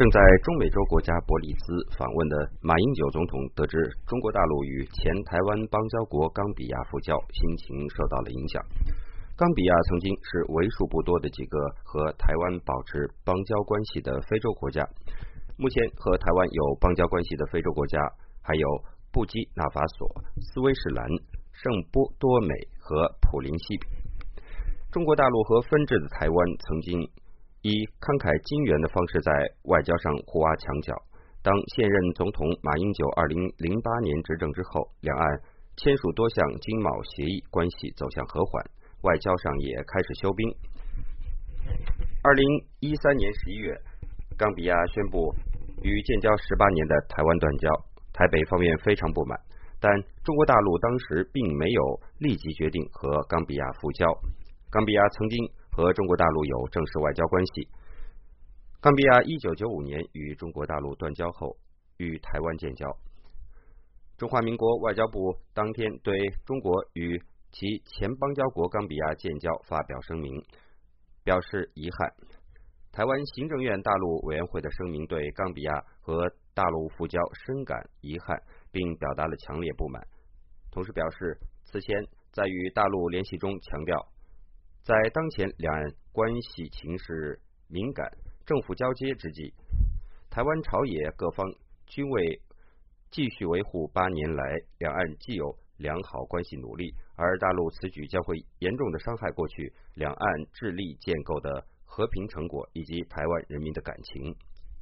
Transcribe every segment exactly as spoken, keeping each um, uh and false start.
正在中美洲国家伯里兹访问的马英九总统得知中国大陆与前台湾邦交国冈比亚复交，心情受到了影响。冈比亚曾经是为数不多的几个和台湾保持邦交关系的非洲国家。目前和台湾有邦交关系的非洲国家还有布基纳法索、斯威士兰、圣波多美和普林西比。中国大陆和分治的台湾曾经以慷慨金援的方式在外交上互挖墙角。当现任总统马英九二零零八年执政之后，两岸签署多项经贸协议，关系走向和缓，外交上也开始休兵。二零一三年十一月，冈比亚宣布与建交十八年的台湾断交，台北方面非常不满，但中国大陆当时并没有立即决定和冈比亚复交。冈比亚曾经和中国大陆有正式外交关系。冈比亚一九九五年与中国大陆断交后，与台湾建交。中华民国外交部当天对中国与其前邦交国冈比亚建交发表声明，表示遗憾。台湾行政院大陆委员会的声明对冈比亚和大陆复交深感遗憾，并表达了强烈不满。同时表示，此前在与大陆联系中强调，在当前两岸关系情势敏感、政府交接之际，台湾朝野各方均为继续维护八年来两岸既有良好关系努力，而大陆此举将会严重的伤害过去两岸致力建构的和平成果以及台湾人民的感情。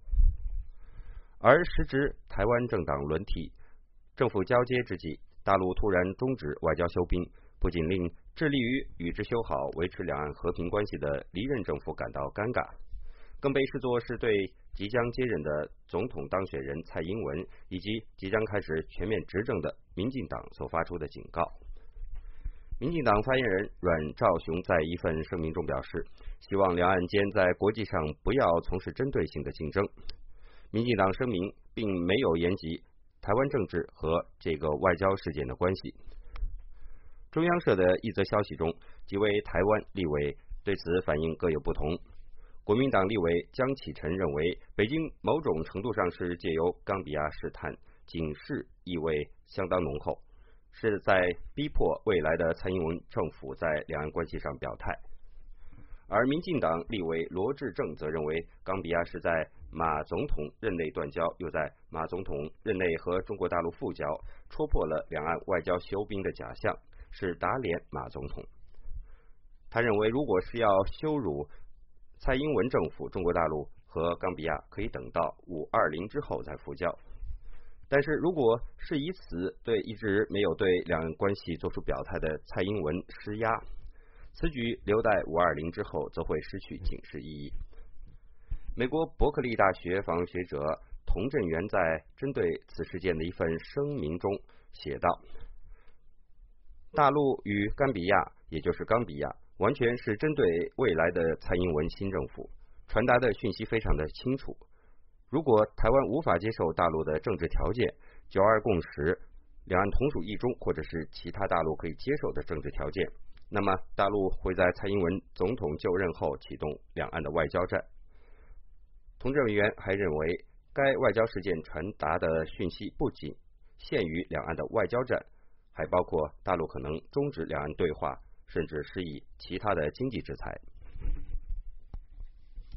而时值台湾政党轮替、政府交接之际，大陆突然终止外交休兵，不仅令致力于与之修好、维持两岸和平关系的离任政府感到尴尬，更被视作是对即将接任的总统当选人蔡英文以及即将开始全面执政的民进党所发出的警告。民进党发言人阮兆雄在一份声明中表示，希望两岸间在国际上不要从事针对性的竞争。民进党声明并没有言及台湾政治和这个外交事件的关系。中央社的一则消息中，几位台湾立委对此反应各有不同。国民党立委江启臣认为，北京某种程度上是借由冈比亚试探，警示意味相当浓厚，是在逼迫未来的蔡英文政府在两岸关系上表态。而民进党立委罗致政则认为，冈比亚是在马总统任内断交，又在马总统任内和中国大陆复交，戳破了两岸外交休兵的假象，是打脸马总统。他认为，如果是要羞辱蔡英文政府，中国大陆和冈比亚可以等到五二零之后再复交。但是如果是以此对一直没有对两岸关系做出表态的蔡英文施压，此举留待五二零之后则会失去警示意义。美国伯克利大学访问学者童振源在针对此事件的一份声明中写道，大陆与冈比亚，也就是冈比亚，完全是针对未来的蔡英文新政府，传达的讯息非常的清楚。如果台湾无法接受大陆的政治条件，九二共识、两岸同属一中或者是其他大陆可以接受的政治条件，那么大陆会在蔡英文总统就任后启动两岸的外交战。童振源还认为，该外交事件传达的讯息不仅限于两岸的外交战，还包括大陆可能终止两岸对话，甚至施以其他的经济制裁。